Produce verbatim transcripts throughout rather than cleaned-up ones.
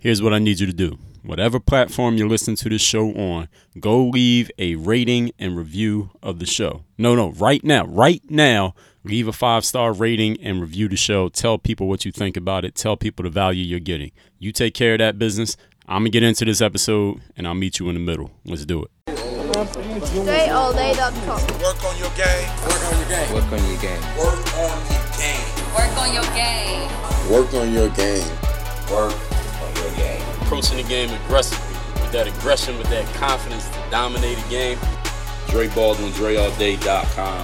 Here's what I need you to do. Whatever platform you're listening to this show on, go leave a rating and review of the show. No, no, right now, right now, leave a five-star rating and review the show. Tell people what you think about it. Tell people the value you're getting. You take care of that business. I'm going to get into this episode, and I'll meet you in the middle. Let's do it. Dre All Day dot com. Work on your game. Work on your game. Work on your game. Work on your game. Work on your game. Work on your game. Work on your game. Approaching the game aggressively, with that aggression, with that confidence to dominate a game. Dre Baldwin, Dre All Day dot com.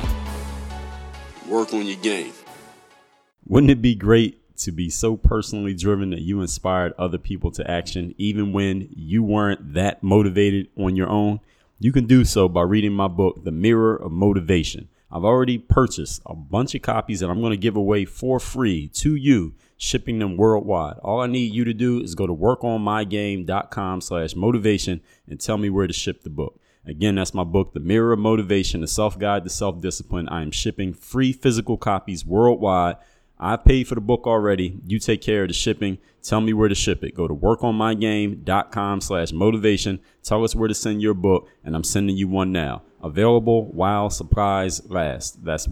Work on your game. Wouldn't it be great to be so personally driven that you inspired other people to action, even when you weren't that motivated on your own? You can do so by reading my book, The Mirror of Motivation. I've already purchased a bunch of copies that I'm going to give away for free to you, shipping them worldwide. All I need you to do is go to workonmygame.com slash motivation and tell me where to ship the book. Again, that's my book, The Mirror of Motivation, a self-guide to self-discipline. I am shipping free physical copies worldwide. I paid for the book already. You take care of the shipping. Tell me where to ship it. Go to workonmygame.com slash motivation. Tell us where to send your book, and I'm sending you one now. Available while supplies last. That's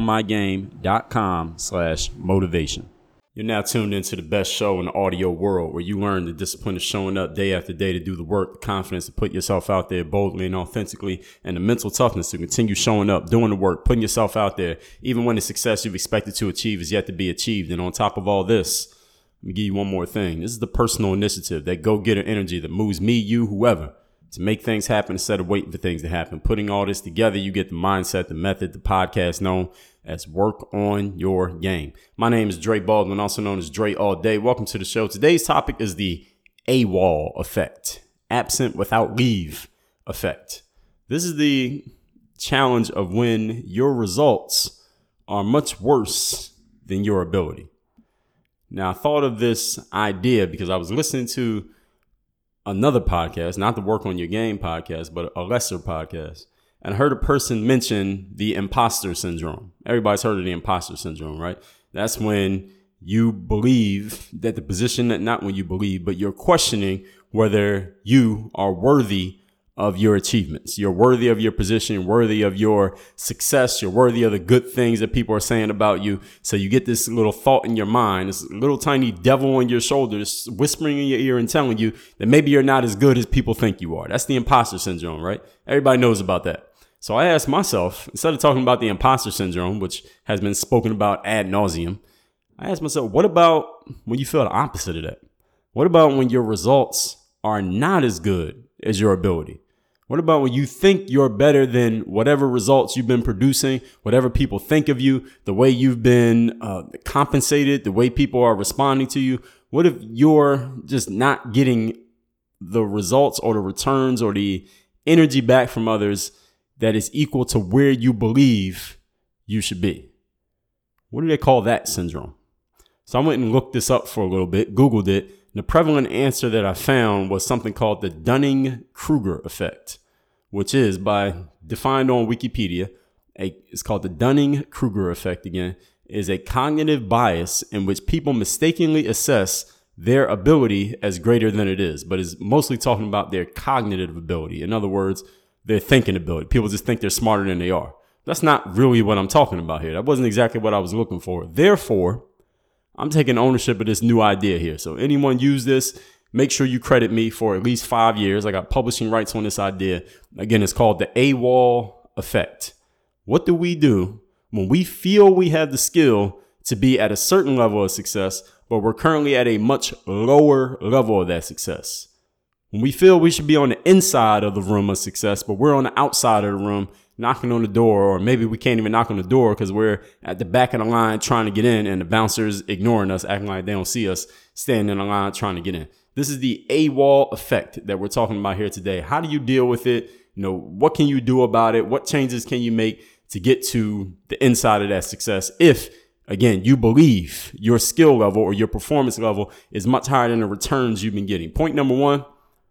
workonmygame.com slash motivation. You're now tuned into the best show in the audio world, where you learn the discipline of showing up day after day to do the work, the confidence to put yourself out there boldly and authentically, and the mental toughness to continue showing up, doing the work, putting yourself out there, even when the success you've expected to achieve is yet to be achieved. And on top of all this, let me give you one more thing. This is the personal initiative, that go-getter energy that moves me, you, whoever, to make things happen instead of waiting for things to happen. Putting all this together, you get the mindset, the method, the podcast known as Work on Your Game. My name is Dre Baldwin, also known as Dre All Day. Welcome to the show. Today's topic is the AWOL effect, absent without leave effect. This is the challenge of when your results are much worse than your ability. Now, I thought of this idea because I was listening to another podcast, not the Work on Your Game podcast, but a lesser podcast. And I heard a person mention the imposter syndrome. Everybody's heard of the imposter syndrome, right? That's when you believe that the position that, not when you believe, but you're questioning whether you are worthy of your achievements. You're worthy of your position, you're worthy of your success, you're worthy of the good things that people are saying about you. So you get this little thought in your mind, this little tiny devil on your shoulder, just whispering in your ear and telling you that maybe you're not as good as people think you are. That's the imposter syndrome, right? Everybody knows about that. So I asked myself, instead of talking about the imposter syndrome, which has been spoken about ad nauseum, I asked myself, what about when you feel the opposite of that? What about when your results are not as good as your ability? What about when you think you're better than whatever results you've been producing, whatever people think of you, the way you've been uh, compensated, the way people are responding to you? What if you're just not getting the results or the returns or the energy back from others that is equal to where you believe you should be? What do they call that syndrome? So I went and looked this up for a little bit, Googled it. And the prevalent answer that I found was something called the Dunning-Kruger effect, which is, by defined on Wikipedia, a, it's called the Dunning-Kruger effect again, is a cognitive bias in which people mistakenly assess their ability as greater than it is, but is mostly talking about their cognitive ability. In other words, their thinking ability. People just think they're smarter than they are. That's not really what I'm talking about here. That wasn't exactly what I was looking for. Therefore, I'm taking ownership of this new idea here. So anyone use this, make sure you credit me for at least five years. I got publishing rights on this idea. Again, it's called the AWOL effect. What do we do when we feel we have the skill to be at a certain level of success, but we're currently at a much lower level of that success? When we feel we should be on the inside of the room of success, but we're on the outside of the room knocking on the door, or maybe we can't even knock on the door because we're at the back of the line trying to get in and the bouncer's ignoring us, acting like they don't see us standing in the line trying to get in. This is the AWOL effect that we're talking about here today. How do you deal with it? You know, what can you do about it? What changes can you make to get to the inside of that success if, again, you believe your skill level or your performance level is much higher than the returns you've been getting? Point number one,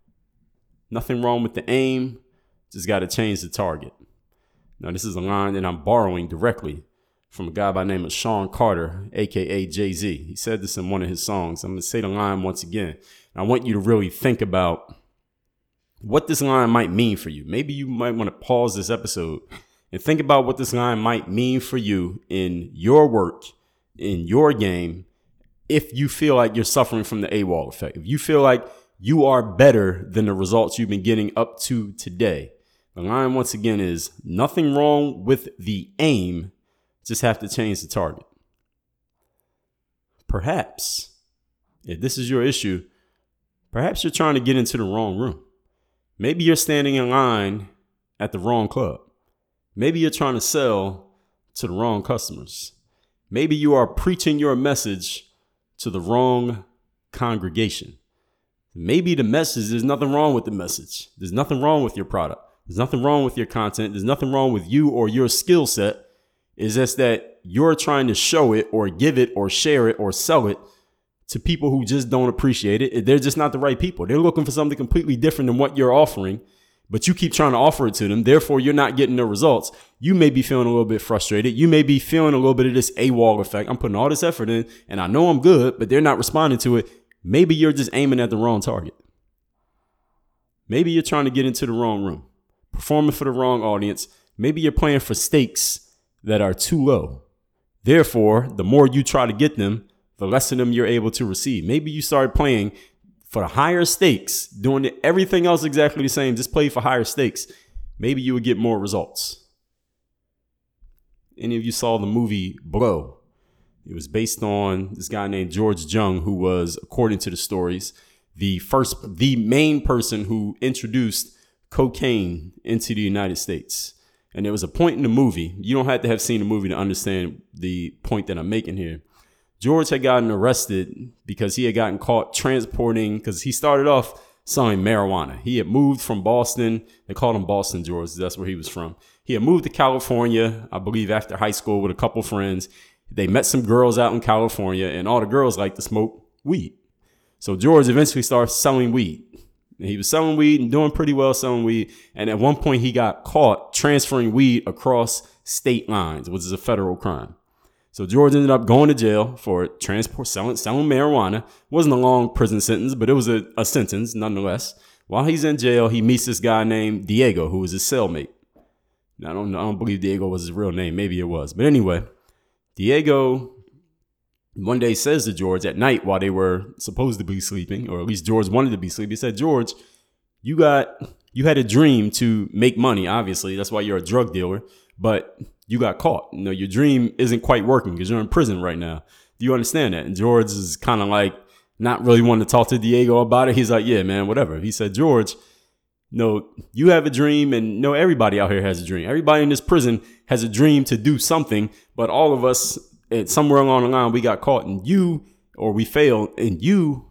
nothing wrong with the aim. Just got to change the target. Now, this is a line that I'm borrowing directly from a guy by the name of Sean Carter, a k a. Jay-Z. He said this in one of his songs. I'm going to say the line once again. I want you to really think about what this line might mean for you. Maybe you might want to pause this episode and think about what this line might mean for you in your work, in your game, if you feel like you're suffering from the AWOL effect. If you feel like you are better than the results you've been getting up to today. The line, once again, is nothing wrong with the aim, just have to change the target. Perhaps, if this is your issue, perhaps you're trying to get into the wrong room. Maybe you're standing in line at the wrong club. Maybe you're trying to sell to the wrong customers. Maybe you are preaching your message to the wrong congregation. Maybe the message, there's nothing wrong with the message. There's nothing wrong with your product. There's nothing wrong with your content. There's nothing wrong with you or your skill set. It's just that you're trying to show it or give it or share it or sell it to people who just don't appreciate it. They're just not the right people. They're looking for something completely different than what you're offering, but you keep trying to offer it to them. Therefore, you're not getting the results. You may be feeling a little bit frustrated. You may be feeling a little bit of this AWOL effect. I'm putting all this effort in and I know I'm good, but they're not responding to it. Maybe you're just aiming at the wrong target. Maybe you're trying to get into the wrong room, performing for the wrong audience. Maybe you're playing for stakes that are too low. Therefore, the more you try to get them, the less of them you're able to receive. Maybe you started playing for the higher stakes, doing everything else exactly the same, just play for higher stakes. Maybe you would get more results. Any of you saw the movie Blow? It was based on this guy named George Jung, who was, according to the stories, the first, the main person who introduced cocaine into the United States. And there was a point in the movie, you don't have to have seen the movie to understand the point that I'm making here. George had gotten arrested because he had gotten caught transporting, because he started off selling marijuana. He had moved from Boston. They called him Boston George. That's where he was from. He had moved to California, I believe, after high school with a couple friends. They met some girls out in California, and all the girls liked to smoke weed. So George eventually started selling weed. And he was selling weed and doing pretty well selling weed. And at one point, he got caught transferring weed across state lines, which is a federal crime. So George ended up going to jail for transport, selling, selling marijuana. Wasn't a long prison sentence, but it was a, a sentence nonetheless. While he's in jail, he meets this guy named Diego, who was his cellmate. Now, I don't, I don't believe Diego was his real name. Maybe it was. But anyway, Diego one day says to George at night while they were supposed to be sleeping, or at least George wanted to be sleeping, he said, George, you got, you had a dream to make money, obviously. That's why you're a drug dealer, but you got caught. You know, your dream isn't quite working because you're in prison right now. Do you understand that? And George is kind of like not really wanting to talk to Diego about it. He's like, yeah, man, whatever. He said, George, no, you have a dream, and no, everybody out here has a dream. Everybody in this prison has a dream to do something, but all of us, and somewhere along the line, we got caught, and you, or we failed, and you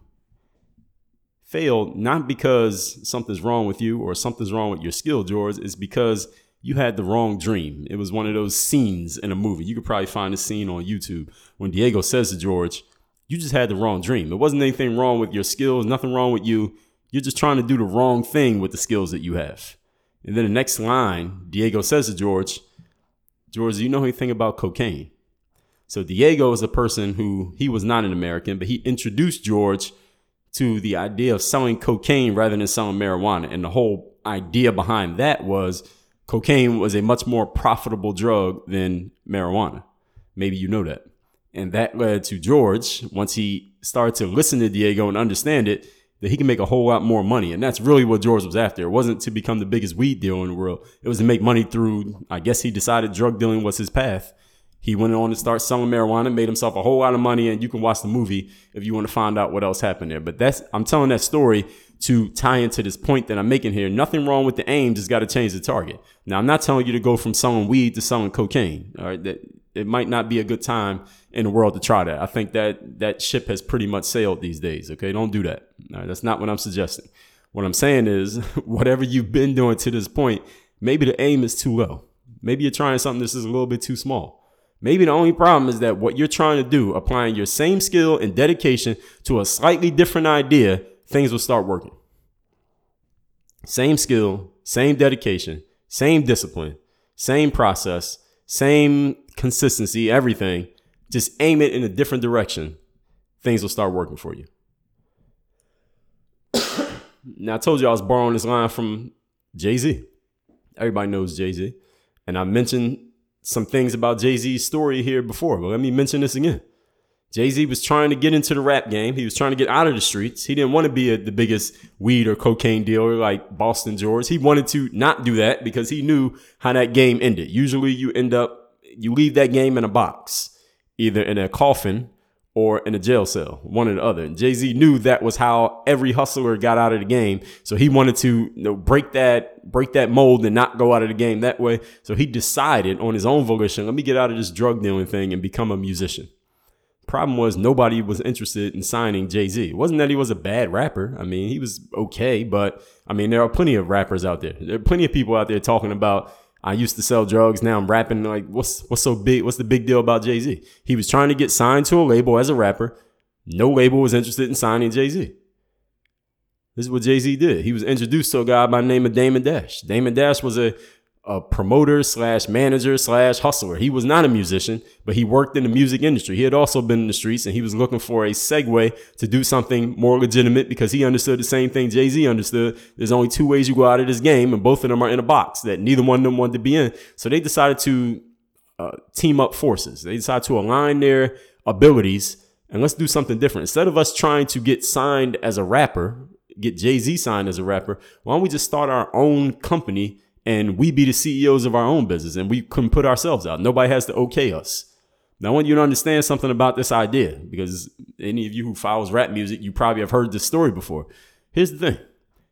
failed not because something's wrong with you or something's wrong with your skill, George. It's because you had the wrong dream. It was one of those scenes in a movie. You could probably find a scene on YouTube when Diego says to George, you just had the wrong dream. There wasn't anything wrong with your skills, nothing wrong with you. You're just trying to do the wrong thing with the skills that you have. And then the next line, Diego says to George, George, do you know anything about cocaine? So Diego is a person who, he was not an American, but he introduced George to the idea of selling cocaine rather than selling marijuana. And the whole idea behind that was cocaine was a much more profitable drug than marijuana. Maybe you know that. And that led to George, once he started to listen to Diego and understand it, that he can make a whole lot more money. And that's really what George was after. It wasn't to become the biggest weed dealer in the world. It was to make money through, I guess he decided drug dealing was his path. He went on to start selling marijuana, made himself a whole lot of money, and you can watch the movie if you want to find out what else happened there. But that's, I'm telling that story to tie into this point that I'm making here. Nothing wrong with the aim, just got to change the target. Now, I'm not telling you to go from selling weed to selling cocaine. All right, that it might not be a good time in the world to try that. I think that that ship has pretty much sailed these days. Okay, don't do that. All right, that's not what I'm suggesting. What I'm saying is, whatever you've been doing to this point, maybe the aim is too low. Maybe you're trying something that's just a little bit too small. Maybe the only problem is that what you're trying to do, applying your same skill and dedication to a slightly different idea, things will start working. Same skill, same dedication, same discipline, same process, same consistency, everything. Just aim it in a different direction. Things will start working for you. Now, I told you I was borrowing this line from Jay-Z. Everybody knows Jay-Z. And I mentioned some things about Jay-Z's story here before, but let me mention this again. Jay-Z was trying to get into the rap game. He was trying to get out of the streets. He didn't want to be a, the biggest weed or cocaine dealer like Boston George. He wanted to not do that because he knew how that game ended. Usually you end up, you leave that game in a box, either in a coffin or in a jail cell, one or the other. And Jay-Z knew that was how every hustler got out of the game. So he wanted to, you know, break that, break that mold and not go out of the game that way. So he decided on his own volition, let me get out of this drug dealing thing and become a musician. Problem was nobody was interested in signing Jay-Z. It wasn't that he was a bad rapper. I mean, he was okay, but I mean, there are plenty of rappers out there. There are plenty of people out there talking about, I used to sell drugs, now I'm rapping. Like, what's what's so big? What's the big deal about Jay-Z? He was trying to get signed to a label as a rapper. No label was interested in signing Jay-Z. This is what Jay-Z did. He was introduced to a guy by the name of Damon Dash. Damon Dash was a a promoter slash manager slash hustler. He was not a musician, but he worked in the music industry. He had also been in the streets, and he was looking for a segue to do something more legitimate because he understood the same thing Jay-Z understood. There's only two ways you go out of this game, and both of them are in a box that neither one of them wanted to be in. So they decided to uh, team up forces. They decided to align their abilities, and let's do something different. Instead of us trying to get signed as a rapper, get Jay-Z signed as a rapper, why don't we just start our own company and we be the C E Os of our own business, and we can put ourselves out. Nobody has to okay us. Now, I want you to understand something about this idea, because any of you who follows rap music, you probably have heard this story before. Here's the thing.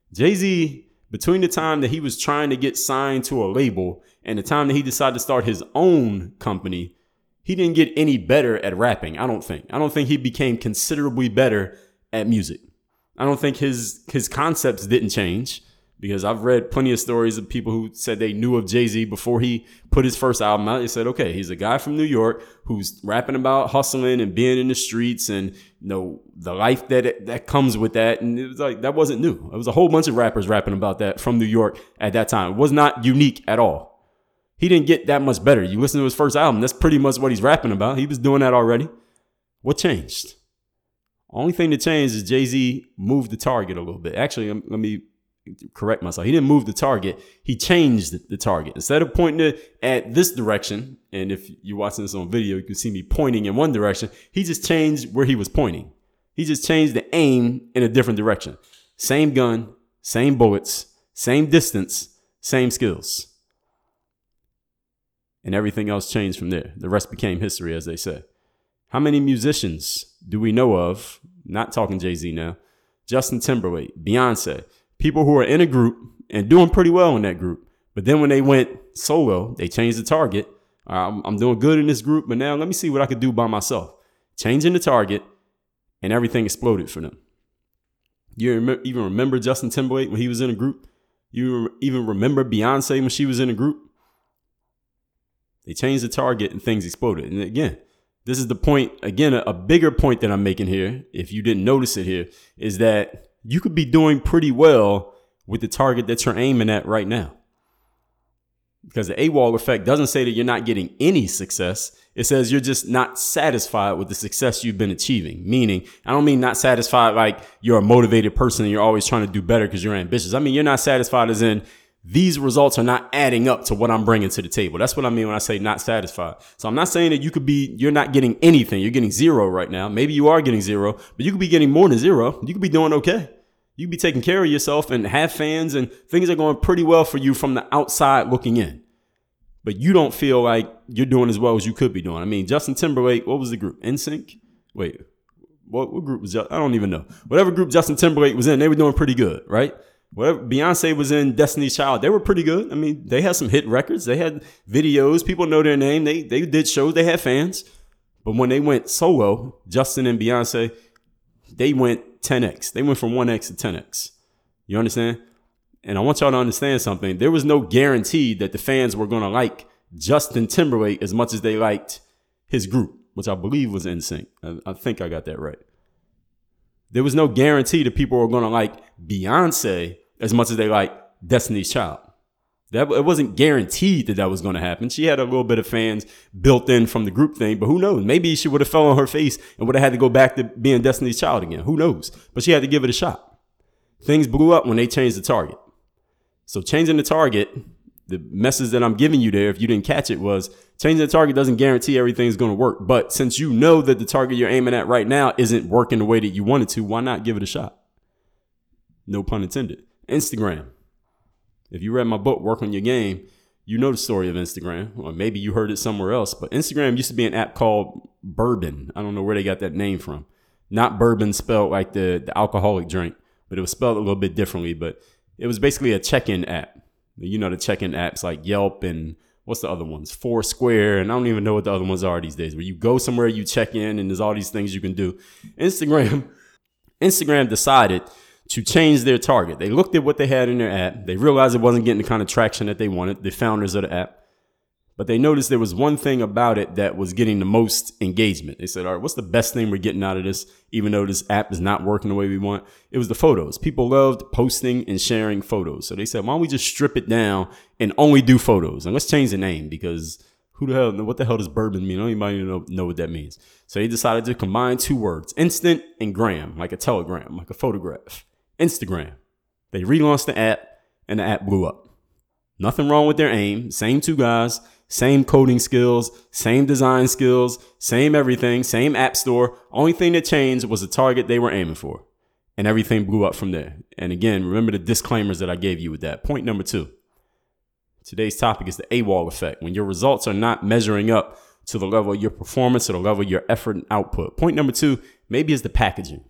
Jay-Z, between the time that he was trying to get signed to a label and the time that he decided to start his own company, he didn't get any better at rapping, I don't think. I don't think he became considerably better at music. I don't think his his concepts didn't change. Because I've read plenty of stories of people who said they knew of Jay-Z before he put his first album out. They said, okay, he's a guy from New York who's rapping about hustling and being in the streets and, you know, the life that that comes with that. And it was like, that wasn't new. There was a whole bunch of rappers rapping about that from New York at that time. It was not unique at all. He didn't get that much better. You listen to his first album, that's pretty much what he's rapping about. He was doing that already. What changed? Only thing that changed is Jay-Z moved the target a little bit. Actually, let me correct myself. He didn't move the target. He changed the target. Instead of pointing it at this direction, and if you're watching this on video, you can see me pointing in one direction. He just changed where he was pointing. He just changed the aim in a different direction. Same gun, same bullets, same distance, same skills. And everything else changed from there. The rest became history, as they say. How many musicians do we know of, not talking Jay-Z now, Justin Timberlake, Beyonce, people who are in a group and doing pretty well in that group. But then when they went solo, they changed the target. Uh, I'm, I'm doing good in this group, but now let me see what I could do by myself. Changing the target, and everything exploded for them. You rem- even remember Justin Timberlake when he was in a group? You re- even remember Beyonce when she was in a group? They changed the target and things exploded. And again, this is the point, again, a, a bigger point that I'm making here, if you didn't notice it here, is that you could be doing pretty well with the target that you're aiming at right now. Because the AWOL effect doesn't say that you're not getting any success. It says you're just not satisfied with the success you've been achieving. Meaning, I don't mean not satisfied like you're a motivated person and you're always trying to do better because you're ambitious. I mean, you're not satisfied as in these results are not adding up to what I'm bringing to the table. That's what I mean when I say not satisfied. So I'm not saying that you could be, you're not getting anything. You're getting zero right now. Maybe you are getting zero, but you could be getting more than zero. You could be doing okay. You could be taking care of yourself and have fans and things are going pretty well for you from the outside looking in. But you don't feel like you're doing as well as you could be doing. I mean, Justin Timberlake, what was the group? N Sync? Wait, what, what group was that? I don't even know. Whatever group Justin Timberlake was in, they were doing pretty good, right? Whatever Beyonce was in, Destiny's Child, they were pretty good. I mean, they had some hit records. They had videos. People know their name. They they did shows. They had fans. But when they went solo, Justin and Beyonce, they went ten X. They went from one X to ten X. You understand? And I want y'all to understand something. There was no guarantee that the fans were going to like Justin Timberlake as much as they liked his group, which I believe was N Sync. I, I think I got that right. There was no guarantee that people were going to like Beyonce as much as they like Destiny's Child. That it wasn't guaranteed that that was going to happen. She had a little bit of fans built in from the group thing, but who knows? Maybe she would have fell on her face and would have had to go back to being Destiny's Child again. Who knows? But she had to give it a shot. Things blew up when they changed the target. So changing the target, the message that I'm giving you there, if you didn't catch it, was changing the target doesn't guarantee everything's going to work. But since you know that the target you're aiming at right now isn't working the way that you want it to, why not give it a shot? No pun intended. Instagram. If you read my book, Work on Your Game, you know the story of Instagram, or maybe you heard it somewhere else. But Instagram used to be an app called Bourbon. I don't know where they got that name from. Not bourbon spelled like the, the alcoholic drink, but it was spelled a little bit differently. But it was basically a check-in app. You know, the check-in apps like Yelp and what's the other ones? Foursquare. And I don't even know what the other ones are these days. Where you go somewhere, you check in, and there's all these things you can do. Instagram, Instagram decided to change their target. They looked at what they had in their app. They realized it wasn't getting the kind of traction that they wanted, the founders of the app. But they noticed there was one thing about it that was getting the most engagement. They said, all right, what's the best thing we're getting out of this, even though this app is not working the way we want? It was the photos. People loved posting and sharing photos. So they said, why don't we just strip it down and only do photos? And let's change the name, because who the hell, what the hell does bourbon mean? I don't even know, know what that means. So they decided to combine two words, instant and gram, like a telegram, like a photograph. Instagram. They relaunched the app and the app blew up. Nothing wrong with their aim. Same two guys, same coding skills, same design skills, same everything, same app store. Only thing that changed was the target they were aiming for. And everything blew up from there. And again, remember the disclaimers that I gave you with that. Point number two. Today's topic is the AWOL effect. When your results are not measuring up to the level of your performance or the level of your effort and output. Point number two, maybe is the packaging.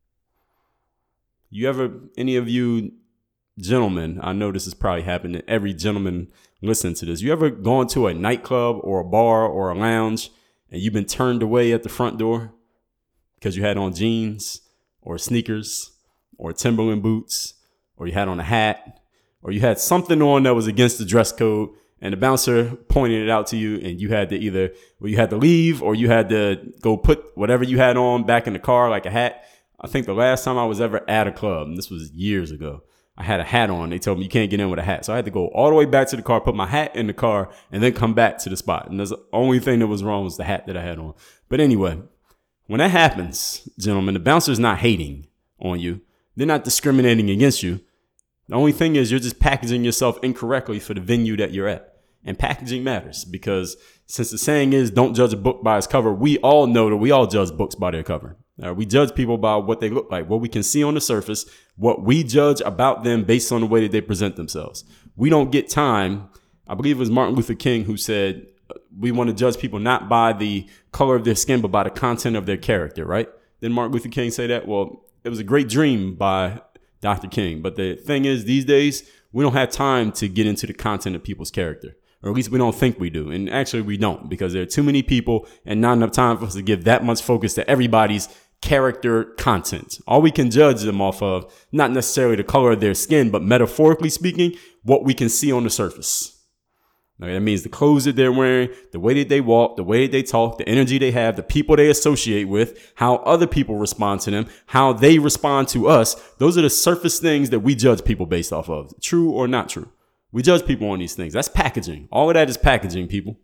You ever, any of you gentlemen, I know this has probably happened to every gentleman listening to this. You ever gone to a nightclub or a bar or a lounge and you've been turned away at the front door because you had on jeans or sneakers or Timberland boots, or you had on a hat, or you had something on that was against the dress code, and the bouncer pointed it out to you, and you had to either, well, you had to leave or you had to go put whatever you had on back in the car, like a hat. I think the last time I was ever at a club, and this was years ago, I had a hat on. They told me you can't get in with a hat. So I had to go all the way back to the car, put my hat in the car, and then come back to the spot. And that's the only thing that was wrong was the hat that I had on. But anyway, when that happens, gentlemen, the bouncer's not hating on you. They're not discriminating against you. The only thing is you're just packaging yourself incorrectly for the venue that you're at. And packaging matters, because since the saying is don't judge a book by its cover, we all know that we all judge books by their cover. Uh, we judge people by what they look like, what we can see on the surface, what we judge about them based on the way that they present themselves. We don't get time. I believe it was Martin Luther King who said we want to judge people not by the color of their skin, but by the content of their character, right? Didn't Martin Luther King say that? Well, it was a great dream by Doctor King. But the thing is, these days, we don't have time to get into the content of people's character. Or at least we don't think we do. And actually we don't, because there are too many people and not enough time for us to give that much focus to everybody's character content. All we can judge them off of, not necessarily the color of their skin, but metaphorically speaking, what we can see on the surface. Now, that means the clothes that they're wearing, the way that they walk, the way that they talk, the energy they have, the people they associate with, how other people respond to them, how they respond to us. Those are the surface things that we judge people based off of. True or not true. We judge people on these things. That's packaging. All of that is packaging, people.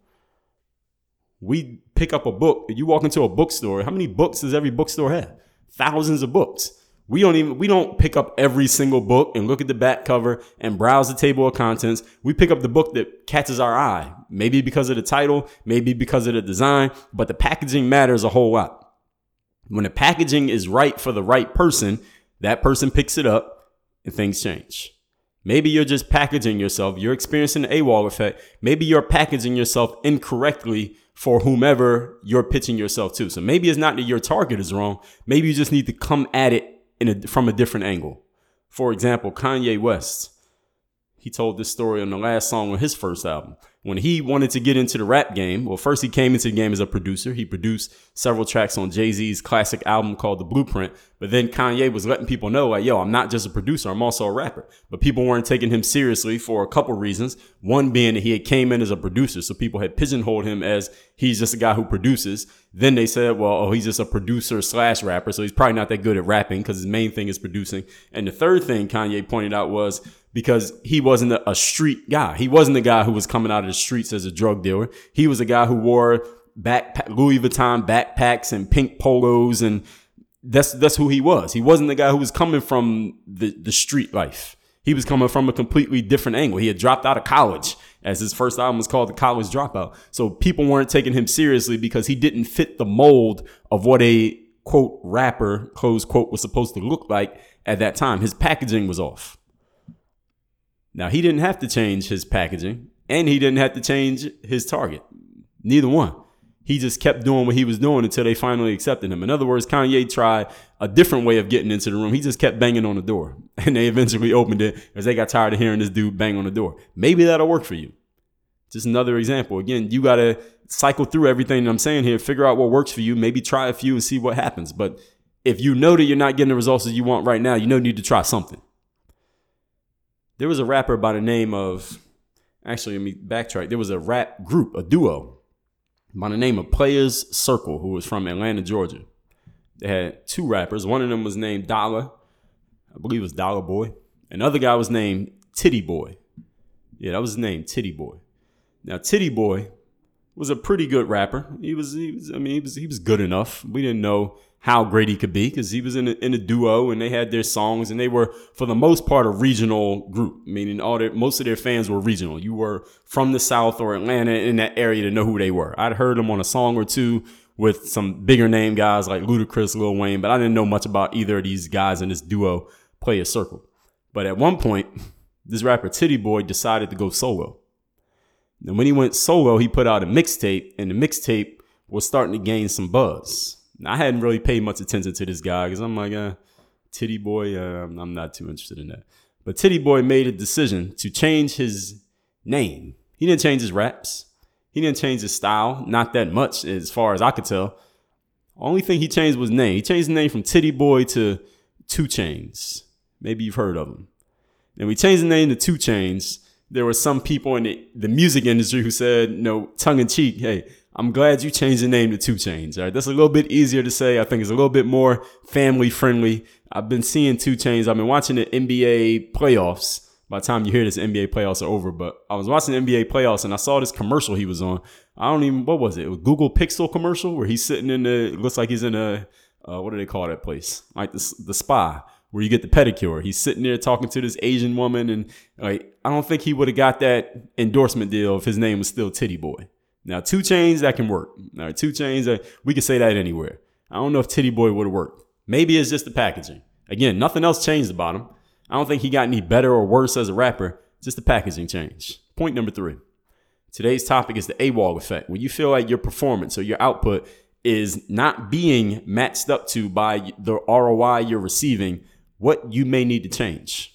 We pick up a book. You walk into a bookstore. How many books does every bookstore have? Thousands of books. We don't even, we don't pick up every single book and look at the back cover and browse the table of contents. We pick up the book that catches our eye. Maybe because of the title, maybe because of the design, but the packaging matters a whole lot. When the packaging is right for the right person, that person picks it up and things change. Maybe you're just packaging yourself. You're experiencing the AWOL effect. Maybe you're packaging yourself incorrectly for whomever you're pitching yourself to. So maybe it's not that your target is wrong. Maybe you just need to come at it in a, from a different angle. For example, Kanye West. He told this story on the last song on his first album. When he wanted to get into the rap game, well, first he came into the game as a producer. He produced several tracks on Jay-Z's classic album called The Blueprint. But then Kanye was letting people know, like, yo, I'm not just a producer, I'm also a rapper. But people weren't taking him seriously for a couple reasons. One being that he had came in as a producer, so people had pigeonholed him as he's just a guy who produces. Then they said, well, oh, he's just a producer slash rapper, so he's probably not that good at rapping because his main thing is producing. And the third thing Kanye pointed out was because he wasn't a, a street guy. He wasn't the guy who was coming out of the streets as a drug dealer. He was a guy who wore backpack, Louis Vuitton backpacks and pink polos and that's that's who he was. He wasn't the guy who was coming from the, the street life. He was coming from a completely different angle. He had dropped out of college, as his first album was called The College Dropout. So people weren't taking him seriously because he didn't fit the mold of what a, quote, rapper, close quote, was supposed to look like at that time. His packaging was off. Now, he didn't have to change his packaging, and he didn't have to change his target. Neither one. He just kept doing what he was doing until they finally accepted him. In other words, Kanye tried a different way of getting into the room. He just kept banging on the door, and they eventually opened it because they got tired of hearing this dude bang on the door. Maybe that'll work for you. Just another example. Again, you got to cycle through everything that I'm saying here, figure out what works for you, maybe try a few and see what happens. But if you know that you're not getting the results that you want right now, you know you need to try something. There was a rapper by the name of, actually, let me backtrack. There was a rap group, a duo, by the name of Players Circle, who was from Atlanta, Georgia. They had two rappers. One of them was named Dollar. I believe it was Dollar Boy. Another guy was named Titty Boy. Yeah, that was his name, Titty Boy. Now, Titty Boy was a pretty good rapper. He was, he was I mean, he was, he was good enough. We didn't know how great he could be because he was in a, in a duo and they had their songs and they were, for the most part, a regional group, meaning all their, most of their fans were regional. You were from the South or Atlanta in that area to know who they were. I'd heard them on a song or two with some bigger name guys like Ludacris, Lil Wayne, but I didn't know much about either of these guys in this duo Players Circle. But at one point, this rapper Titty Boy decided to go solo. And when he went solo, he put out a mixtape, and the mixtape was starting to gain some buzz. Now, I hadn't really paid much attention to this guy because I'm like, uh, Titty Boy, uh, I'm not too interested in that. But Titty Boy made a decision to change his name. He didn't change his raps. He didn't change his style, not that much as far as I could tell. Only thing he changed was name. He changed the name from Titty Boy to two Chainz. Maybe you've heard of him. And we changed the name to two Chainz. There were some people in the, the music industry who said, you know, tongue in cheek, hey, I'm glad you changed the name to two Chainz. All right, that's a little bit easier to say. I think it's a little bit more family friendly. I've been seeing two Chainz. I've been watching the N B A playoffs. By the time you hear this, N B A playoffs are over. But I was watching the N B A playoffs and I saw this commercial he was on. I don't even, what was it? It was Google Pixel commercial where he's sitting in the, it looks like he's in a, uh, what do they call that place? Like the, the spa where you get the pedicure. He's sitting there talking to this Asian woman. And like, I don't think he would have got that endorsement deal if his name was still Titty Boy. Now, two Chainz, that can work. All right, two Chainz, uh, we can say that anywhere. I don't know if Titty Boy would have worked. Maybe it's just the packaging. Again, nothing else changed about him. I don't think he got any better or worse as a rapper. Just the packaging change. Point number three. Today's topic is the AWOL effect. When you feel like your performance or your output is not being matched up to by the R O I you're receiving, what you may need to change.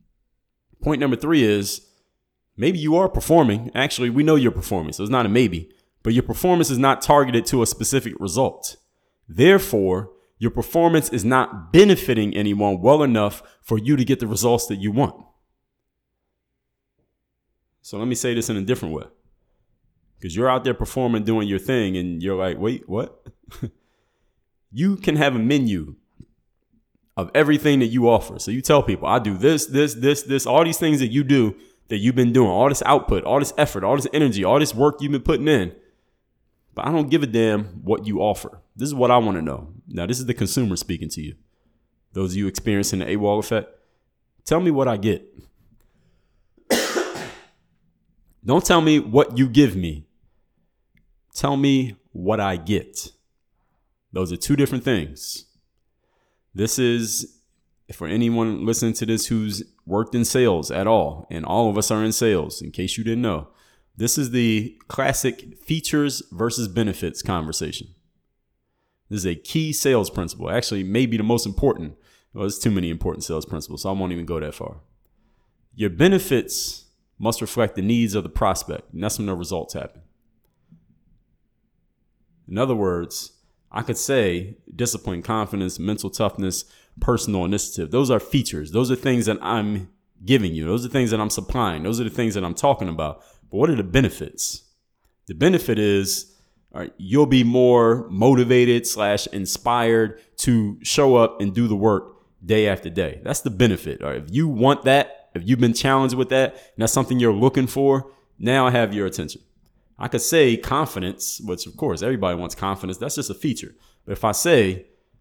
Point number three is maybe you are performing. Actually, we know you're performing, so it's not a maybe, but your performance is not targeted to a specific result. Therefore, your performance is not benefiting anyone well enough for you to get the results that you want. So let me say this in a different way. Because you're out there performing, doing your thing, and you're like, wait, what? You can have a menu of everything that you offer. So you tell people, I do this, this, this, this, all these things that you do that you've been doing, all this output, all this effort, all this energy, all this work you've been putting in. But I don't give a damn what you offer. This is what I want to know. Now, this is the consumer speaking to you. Those of you experiencing the AWOL effect, tell me what I get. Don't tell me what you give me. Tell me what I get. Those are two different things. This is, for anyone listening to this who's worked in sales at all, and all of us are in sales, in case you didn't know, this is the classic features versus benefits conversation. This is a key sales principle. Actually, maybe the most important. Well, there's too many important sales principles, so I won't even go that far. Your benefits must reflect the needs of the prospect, and that's when the results happen. In other words, I could say discipline, confidence, mental toughness, personal initiative. Those are features. Those are things that I'm giving you. Those are things that I'm supplying. Those are the things that I'm talking about. But what are the benefits? The benefit is, all right, you'll be more motivated slash inspired to show up and do the work day after day. That's the benefit. All right, if you want that, if you've been challenged with that, and that's something you're looking for, now I have your attention. I could say confidence, which of course everybody wants confidence. That's just a feature. But if I say,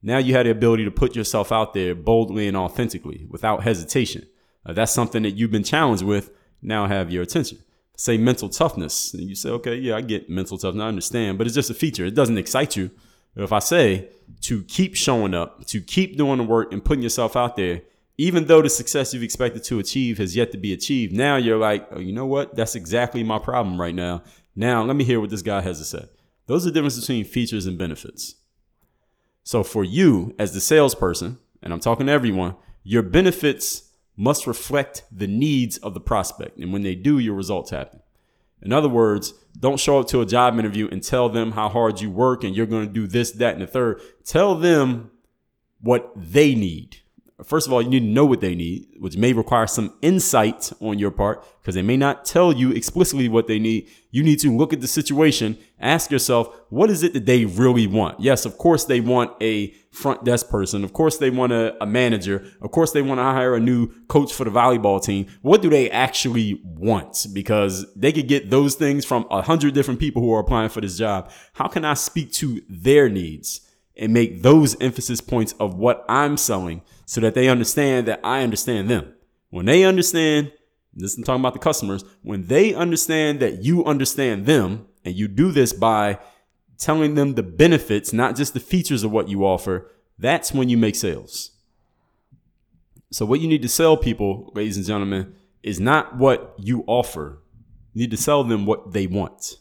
Now you had the ability to put yourself out there boldly and authentically without hesitation. Uh, that's something that you've been challenged with. Now have your attention. Say mental toughness. And you say, okay, yeah, I get mental toughness. I understand, but it's just a feature. It doesn't excite you. If I say to keep showing up, to keep doing the work and putting yourself out there, even though the success you've expected to achieve has yet to be achieved, now you're like, oh, you know what? That's exactly my problem right now. Now let me hear what this guy has to say. Those are the difference between features and benefits. So for you as the salesperson, and I'm talking to everyone, your benefits must reflect the needs of the prospect. And when they do, your results happen. In other words, don't show up to a job interview and tell them how hard you work and you're going to do this, that, and the third. Tell them what they need. First of all, you need to know what they need, which may require some insight on your part because they may not tell you explicitly what they need. You need to look at the situation, ask yourself, what is it that they really want? Yes, of course, they want a front desk person. Of course, they want a, a manager. Of course, they want to hire a new coach for the volleyball team. What do they actually want? Because they could get those things from a hundred different people who are applying for this job. How can I speak to their needs and make those emphasis points of what I'm selling so that they understand that I understand them? When they understand, this I'm talking about the customers, when they understand that you understand them, and you do this by telling them the benefits, not just the features of what you offer, that's when you make sales. So what you need to sell people, ladies and gentlemen, is not what you offer. You need to sell them what they want.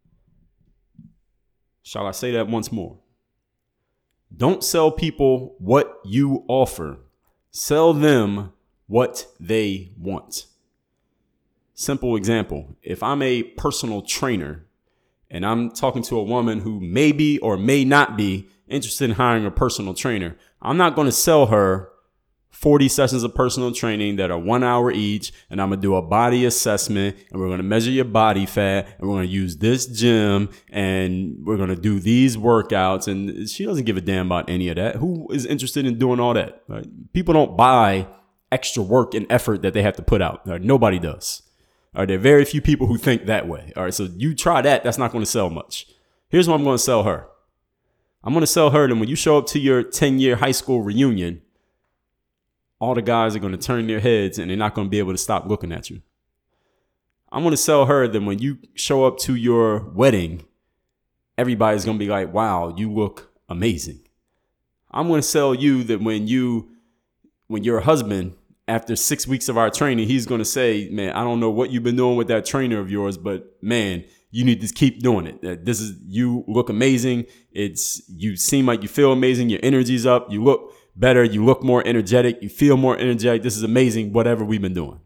Shall I say that once more? Don't sell people what you offer. Sell them what they want. Simple example. If I'm a personal trainer and I'm talking to a woman who may be or may not be interested in hiring a personal trainer, I'm not going to sell her forty sessions of personal training that are one hour each, and I'm going to do a body assessment, and we're going to measure your body fat, and we're going to use this gym, and we're going to do these workouts. And she doesn't give a damn about any of that. Who is interested in doing all that? Right? People don't buy extra work and effort that they have to put out. Right? Nobody does. All right, there are very few people who think that way. All right, so you try that. That's not going to sell much. Here's what I'm going to sell her. I'm going to sell her that when you show up to your ten-year high school reunion, all the guys are going to turn their heads and they're not going to be able to stop looking at you. I'm going to sell her that when you show up to your wedding, everybody's going to be like, wow, you look amazing. I'm going to sell you that when you, when your husband, after six weeks of our training, he's going to say, man, I don't know what you've been doing with that trainer of yours, but man, you need to keep doing it. This is, you look amazing. It's, you seem like you feel amazing. Your energy's up. You look better. You look more energetic. You feel more energetic. This is amazing. Whatever we've been doing.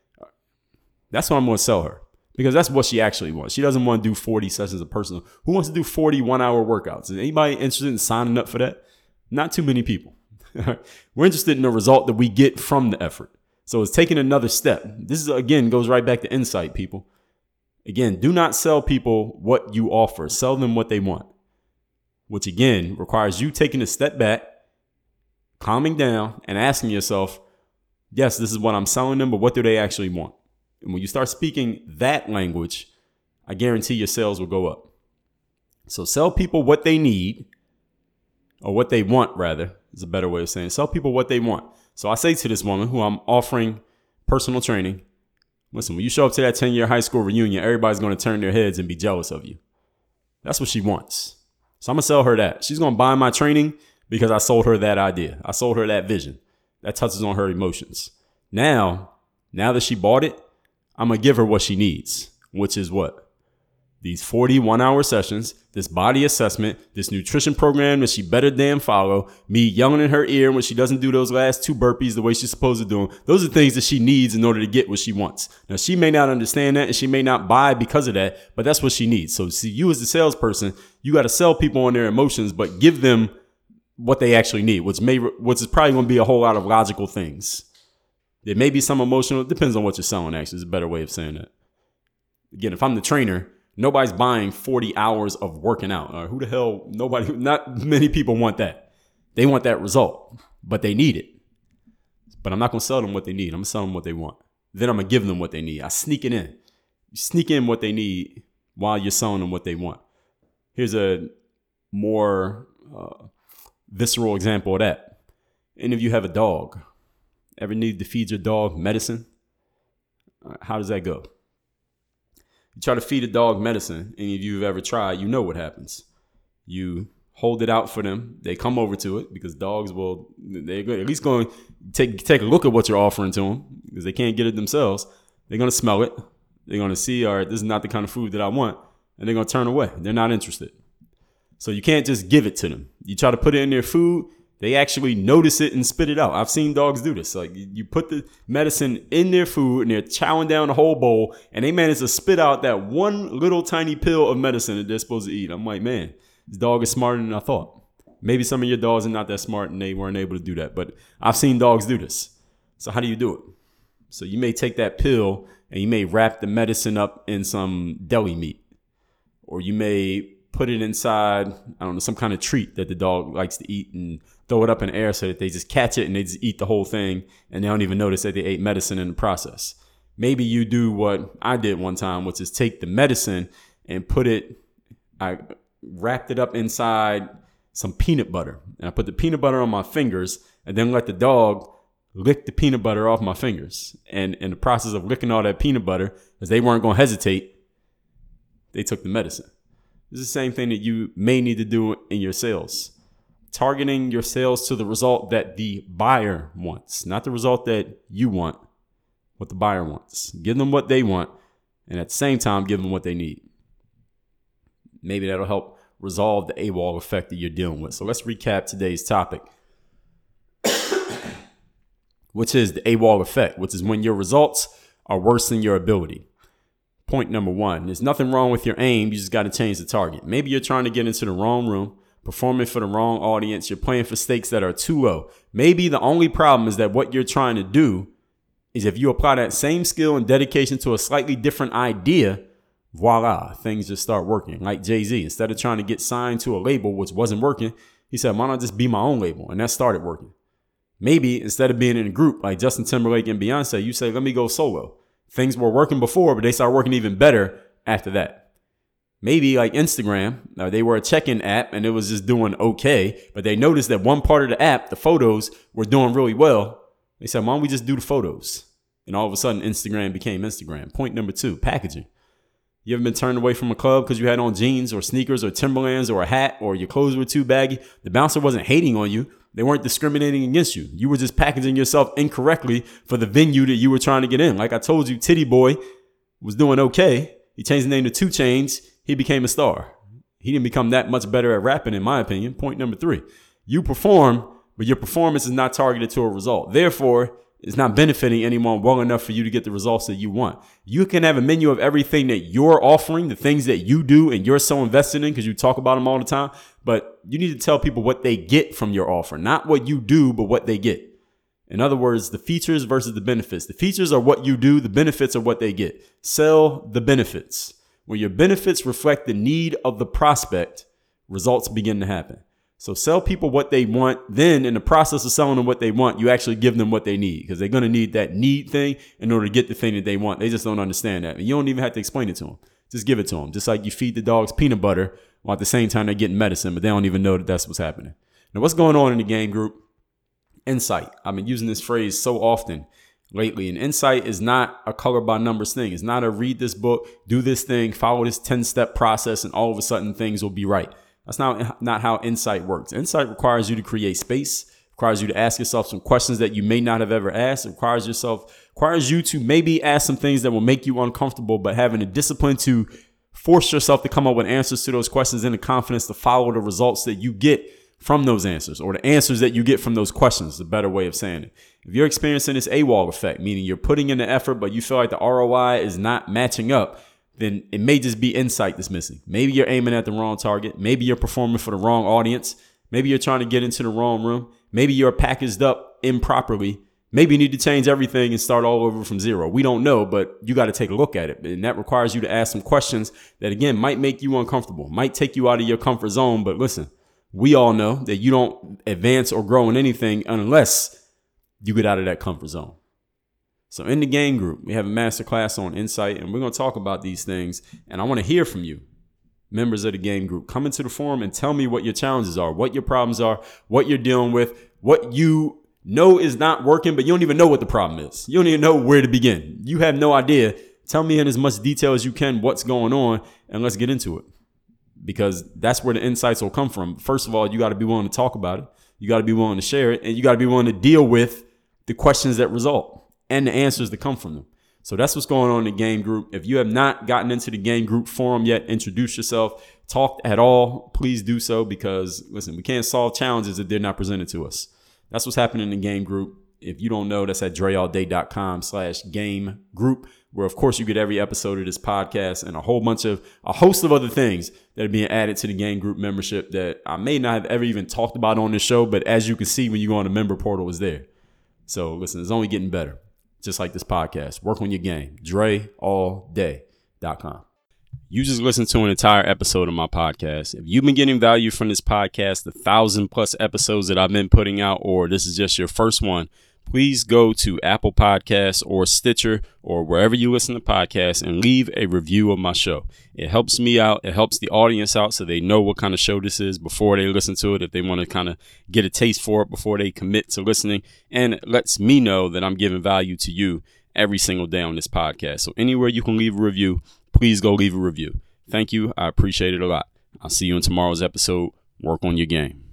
That's what I'm going to sell her because that's what she actually wants. She doesn't want to do forty sessions of personal. Who wants to do forty one hour workouts? Is anybody interested in signing up for that? Not too many people. We're interested in the result that we get from the effort. So it's taking another step. This is, again, goes right back to insight, people. Again, do not sell people what you offer. Sell them what they want, which again requires you taking a step back, calming down, and asking yourself, yes, this is what I'm selling them, but what do they actually want? And when you start speaking that language, I guarantee your sales will go up. So sell people what they need, or what they want, rather, is a better way of saying it. Sell people what they want. So I say to this woman who I'm offering personal training, listen, when you show up to that ten-year high school reunion, everybody's going to turn their heads and be jealous of you. That's what she wants. So I'm going to sell her that. She's going to buy my training because I sold her that idea. I sold her that vision. That touches on her emotions. Now, now that she bought it, I'm going to give her what she needs, which is what? These forty one-hour sessions, this body assessment, this nutrition program that she better damn follow, me yelling in her ear when she doesn't do those last two burpees the way she's supposed to do them. Those are things that she needs in order to get what she wants. Now, she may not understand that and she may not buy because of that, but that's what she needs. So see, you as the salesperson, you got to sell people on their emotions, but give them what they actually need, which may, which is probably going to be a whole lot of logical things. There may be some emotional, it depends on what you're selling, actually, is a better way of saying that. Again, if I'm the trainer, nobody's buying forty hours of working out. Right, who the hell, nobody, not many people want that. They want that result, but they need it. But I'm not going to sell them what they need. I'm going to sell them what they want. Then I'm going to give them what they need. I sneak it in. You sneak in what they need while you're selling them what they want. Here's a more uh, visceral example of that. Any of you have a dog? Ever need to feed your dog medicine? How does that go? You try to feed a dog medicine. Any of you have ever tried, you know what happens. You hold it out for them. They come over to it because dogs will, they're at least going to take, take a look at what you're offering to them because they can't get it themselves. They're going to smell it. They're going to see, all right, this is not the kind of food that I want. And they're going to turn away. They're not interested. So you can't just give it to them. You try to put it in their food, they actually notice it and spit it out. I've seen dogs do this. Like you put the medicine in their food and they're chowing down the whole bowl and they manage to spit out that one little tiny pill of medicine that they're supposed to eat. I'm like, man, this dog is smarter than I thought. Maybe some of your dogs are not that smart and they weren't able to do that, but I've seen dogs do this. So how do you do it? So you may take that pill and you may wrap the medicine up in some deli meat, or you may put it inside, I don't know, some kind of treat that the dog likes to eat and throw it up in the air so that they just catch it and they just eat the whole thing and they don't even notice that they ate medicine in the process. Maybe you do what I did one time, which is take the medicine and put it, I wrapped it up inside some peanut butter. And I put the peanut butter on my fingers and then let the dog lick the peanut butter off my fingers. And in the process of licking all that peanut butter, because they weren't going to hesitate, they took the medicine. This is the same thing that you may need to do in your sales. Targeting your sales to the result that the buyer wants, not the result that you want, what the buyer wants. Give them what they want, and at the same time, give them what they need. Maybe that'll help resolve the AWOL effect that you're dealing with. So let's recap today's topic, which is the AWOL effect, which is when your results are worse than your ability. Point number one, there's nothing wrong with your aim. You just got to change the target. Maybe you're trying to get into the wrong room, performing for the wrong audience. You're playing for stakes that are too low. Maybe the only problem is that what you're trying to do is if you apply that same skill and dedication to a slightly different idea, voila, things just start working. Like Jay-Z, instead of trying to get signed to a label, which wasn't working, he said, why not just be my own label? And that started working. Maybe instead of being in a group like Justin Timberlake and Beyonce, you say, let me go solo. Things were working before, but they started working even better after that. Maybe like Instagram, uh, they were a check-in app and it was just doing okay, but they noticed that one part of the app, the photos, were doing really well. They said, why don't we just do the photos? And all of a sudden, Instagram became Instagram. Point number two, packaging. You ever been turned away from a club because you had on jeans or sneakers or Timberlands or a hat or your clothes were too baggy? The bouncer wasn't hating on you. They weren't discriminating against you. You were just packaging yourself incorrectly for the venue that you were trying to get in. Like I told you, Titty Boy was doing okay. He changed the name to two Chainz. He became a star. He didn't become that much better at rapping, in my opinion. Point number three, you perform, but your performance is not targeted to a result. Therefore, it's not benefiting anyone well enough for you to get the results that you want. You can have a menu of everything that you're offering, the things that you do and you're so invested in because you talk about them all the time. But you need to tell people what they get from your offer, not what you do, but what they get. In other words, the features versus the benefits. The features are what you do. The benefits are what they get. Sell the benefits. When your benefits reflect the need of the prospect, results begin to happen. So sell people what they want. Then in the process of selling them what they want, you actually give them what they need because they're going to need that need thing in order to get the thing that they want. They just don't understand that. And you don't even have to explain it to them. Just give it to them. Just like you feed the dogs peanut butter while at the same time they're getting medicine, but they don't even know that that's what's happening. Now, what's going on in the game group? Insight. I've been using this phrase so often lately. And insight is not a color by numbers thing. It's not a read this book, do this thing, follow this ten-step process, and all of a sudden things will be right. That's not, not how insight works. Insight requires you to create space, requires you to ask yourself some questions that you may not have ever asked. It requires yourself, requires you to maybe ask some things that will make you uncomfortable, but having the discipline to force yourself to come up with answers to those questions and the confidence to follow the results that you get from those answers, or the answers that you get from those questions is a better way of saying it. If you're experiencing this AWOL effect, meaning you're putting in the effort, but you feel like the R O I is not matching up, then it may just be insight that's missing. Maybe you're aiming at the wrong target. Maybe you're performing for the wrong audience. Maybe you're trying to get into the wrong room. Maybe you're packaged up improperly. Maybe you need to change everything and start all over from zero. We don't know, but you got to take a look at it. And that requires you to ask some questions that, again, might make you uncomfortable, might take you out of your comfort zone. But listen, we all know that you don't advance or grow in anything unless you get out of that comfort zone. So in the game group, we have a masterclass on insight, and we're going to talk about these things. And I want to hear from you. members of the game group. Come into the forum and tell me what your challenges are, what your problems are, what you're dealing with, what you know is not working, but you don't even know what the problem is. You don't even know where to begin. You have no idea. Tell me in as much detail as you can what's going on, and let's get into it. Because that's where the insights will come from. First of all, you got to be willing to talk about it. You got to be willing to share it, and you got to be willing to deal with the questions that result and the answers that come from them. So that's what's going on in the game group. If you have not gotten into the game group forum yet, introduce yourself, talk at all, please do so, because listen, we can't solve challenges if they're not presented to us. That's what's happening in the game group. If you don't know, that's at dreallday.com slash game group, where of course you get every episode of this podcast and a whole bunch of, a host of other things that are being added to the game group membership that I may not have ever even talked about on this show, but as you can see when you go on the member portal, it's there. So listen, it's only getting better. Just like this podcast. Work on your game. Dre All Day dot com. You just listened to an entire episode of my podcast. If you've been getting value from this podcast, the thousand plus episodes that I've been putting out, or this is just your first one, please go to Apple Podcasts or Stitcher or wherever you listen to podcasts and leave a review of my show. It helps me out. It helps the audience out so they know what kind of show this is before they listen to it, if they want to kind of get a taste for it before they commit to listening. And it lets me know that I'm giving value to you every single day on this podcast. So anywhere you can leave a review, please go leave a review. Thank you. I appreciate it a lot. I'll see you in tomorrow's episode. Work on your game.